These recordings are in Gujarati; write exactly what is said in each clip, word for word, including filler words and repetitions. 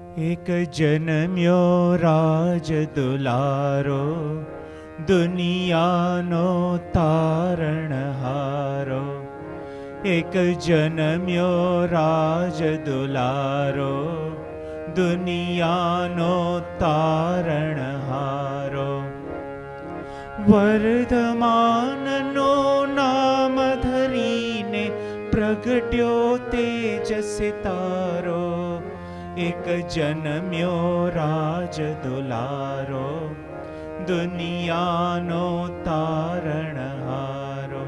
એક જન્મ્યો રાજ દુલારો, દુનિયાનો તારણહારો. એક જન્મ્યો રાજ દુલારો, દુનિયાનો તારણહારો. વર્ધમાનનો નામ ધરીને પ્રગટ્યો તેજસ તારો. એક જન્મ્યો રાજ દુલારો, દુનિયાનો તારણહારો.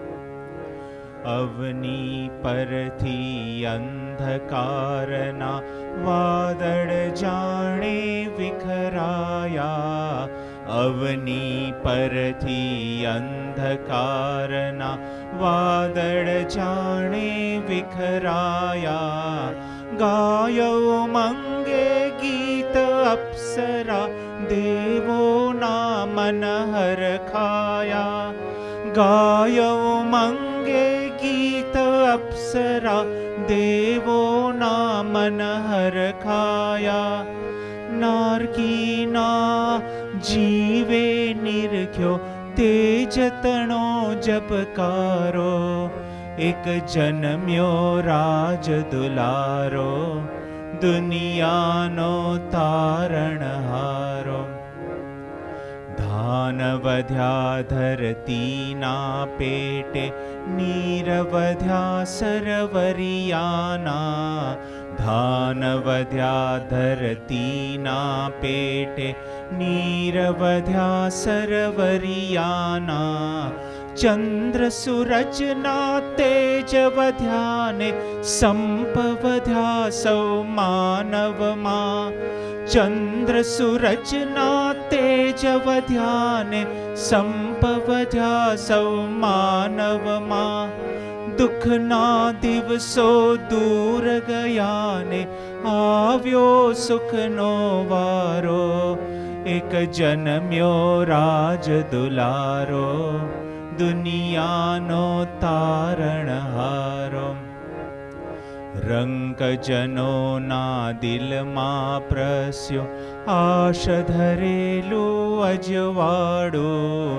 અવની પરથી અંધકારના વાદળ જાણે વિખરાયા. અવની પરથી અંધકારના વાદળ જાણે વિખરાયા. ગાયો મંગે ગીત અપ્સરા, દેવોના મન હરખાયા. ગાયો મંગે ગીત અપ્સરા, દેવોના મન હરખાયા. નારકીના જીવે નિરખ્યો તેજતણો જપકારો. એક જન્મ્યો રાજ દુલારો, દુનિયાનો તારણહારો. ધાન વધ્યા ધરતીના પેટે, નીર વધ્યા સરવરિયાના. ધાન વધ્યા ધરતીના પેટે, નીર વધ્યા સરવરિયાના. ચંદ્ર સૂરજના તેજ વધ્યાને, સંપ વધ્યા સૌ માનવમાં. ચંદ્ર સૂરજના તેજ વધ્યાને, સંપ વધ્યા સૌ માનવમાં. દુઃખના દિવસો દૂર ગયાને, આવ્યો સુખનો વારો. એક જન્મ્યો રાજ દુલારો, દુનિયાનો તારણહારો. રંકજનોના દિલમાં પ્રસ્યો આશ ધરેલું અજવાળું.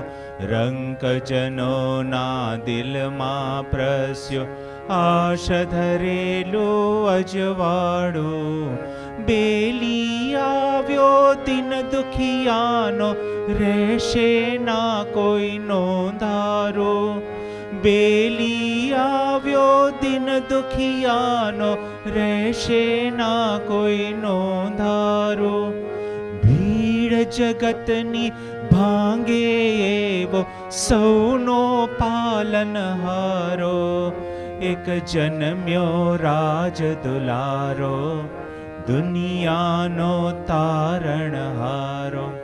રંકજનોના દિલમાં પ્રસ્યો આશ ધરેલું અજવાળું. બેલી આવ્યો દિન દુખિયાનો, રહેશે ના કોઈનો ધારો. બેલી આવ્યો દિન દુખિયાનો, રહેશે ના કોઈનો ધારો. ભીડ જગતની ભાંગે એવો સૌનો પાલનહારો. એક જન્મ્યો રાજ દુલારો, દુનિયાનો તારણહારો.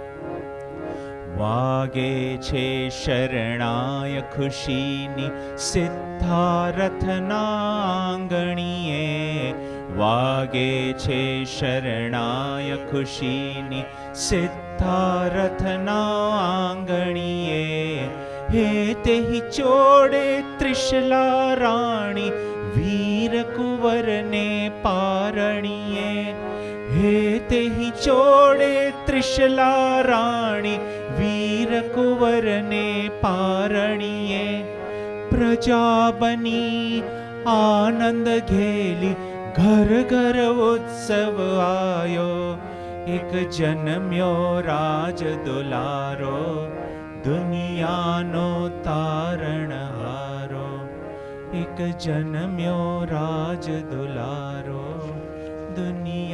વાગે છે શરણાય ખુશીની, સિદ્ધારથના આંગણીએ. વાગે છે શરણાય ખુશીની, સિદ્ધારથના આંગણીએ. હે તેહી ચોડે ત્રિશલા રાણી, વીર કુંવરને પારણીએ. હે તેહી ચોડે ત્રિશલા રાણી, વીર કુંવરને પારણીએ. પ્રજા બની આનંદ ઘેલી, ઘર ઘર ઉત્સવ આયો. એક જન્મ્યો રાજ દુલારો, દુનિયાનો તારણહારો. એક જન્મ્યો રાજ દુલારો, દુનિયા